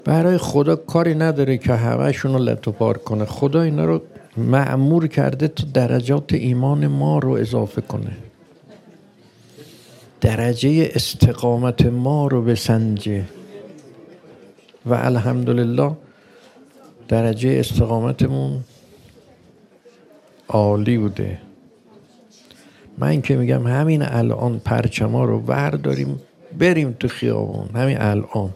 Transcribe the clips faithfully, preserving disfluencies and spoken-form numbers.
برای خدا کاری نداره که همه‌شون رو لتوپار کنه. خدا اینا رو مأمور کرده تو درجات ایمان ما رو اضافه کنه، درجه استقامت ما رو بسنجه و الحمدلله درجه استقامتمون عالی بوده. من که میگم همین الان پرچما رو برداریم بریم تو خیابون، همین الان،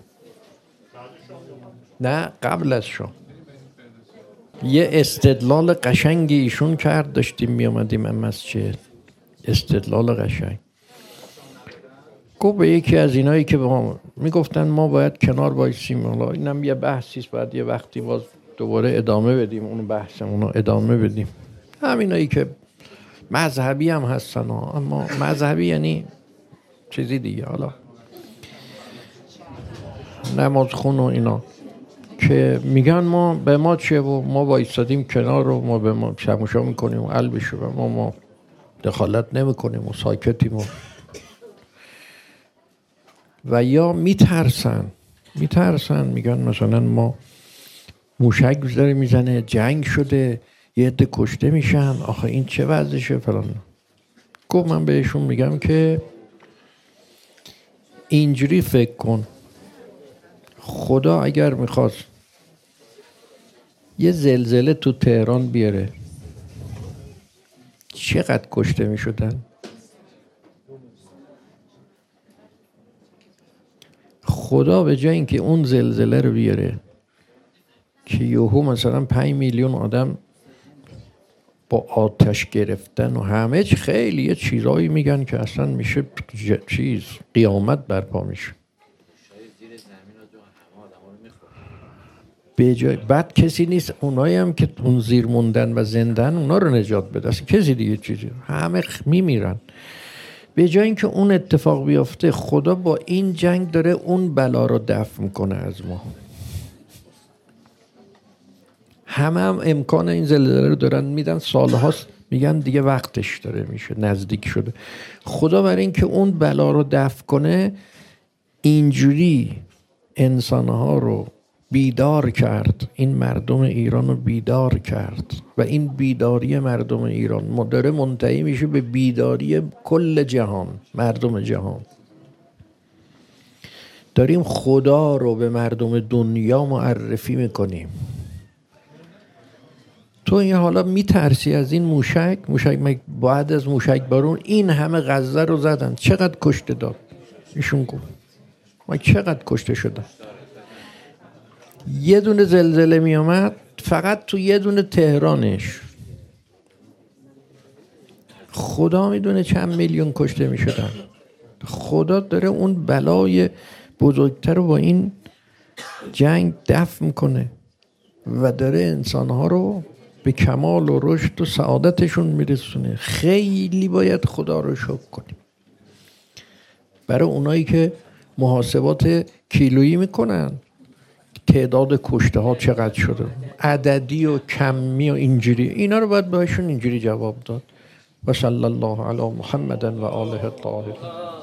نه قبل از شما. یه استدلال قشنگی ایشون کرد، داشتیم می آمدیم مسجد، استدلال قشنگ. گفت به یکی از اینایی که به ما میگفتن ما باید کنار بایستیم، حالا اینم یه بحثیست، باید یه وقتی باز دوباره ادامه بدیم اون بحثمون رو ادامه بدیم. همینایی که مذهبی هم هستن ها، اما مذهبی یعنی چیزی دیگه، حالا نماز خون و اینا، که میگن ما به ما چه و ما وایسادیم کنار رو، ما به ما شموشا میکنیم و قلبشو و ما ما دخالت نمیکنیم و ساکتیم و و یا میترسن میترسن میگن مثلا ما موشک داره میزنه، جنگ شده، یه عده کشته میشن، آخه این چه وضعشه فلان. گفت من بهشون میگم که اینجوری فکر کن، خدا اگر میخواست یه زلزله تو تهران بیاره چقدر کشته میشدن؟ خدا به جای اینکه اون زلزله رو بیاره که یهو مثلا پنج میلیون آدم با آتش گرفتن و همه چی، خیلی یه چیزایی میگن که اصلا میشه چیز قیامت برپا میشه، به جای بعد کسی نیست اونایی هم که اون زیر موندن و زندن اونا رو نجات بده، اصلا کسی دیگه چیزی، همه میمیرن. به جای اینکه اون اتفاق بیفته، خدا با این جنگ داره اون بلا رو دفع میکنه از ما. همه هم امکان این زلزله رو دارن میدن، سالهاست میگن دیگه وقتش داره میشه، نزدیک شده. خدا برای اینکه اون بلا رو دفع کنه اینجوری انسانها رو بیدار کرد، این مردم ایران رو بیدار کرد و این بیداری مردم ایران داره منتهی میشه به بیداری کل جهان، مردم جهان. داریم خدا رو به مردم دنیا معرفی میکنیم. تو این حالا میترسی از این موشک موشک بعد از موشک بارون این همه غزه رو زدن، چقدر کشته داد؟ ایشون گفت ما چقدر کشته شدن. یه دونه زلزله می آمد فقط تو یه دونه تهرانش خدا میدونه چند میلیون کشته می شدن. خدا داره اون بلای بزرگتر رو با این جنگ دفع میکنه و داره انسانها رو به کمال و رشد و سعادتشون میرسونه. خیلی باید خدا رو شکر کنیم. برای اونایی که محاسبات کیلویی میکنن تعداد کشته ها چقدر شده، عددی و کمی و اینجوری، اینا رو باید بهشون اینجوری جواب داد. و صلی الله علی محمد و آله الطاهرین.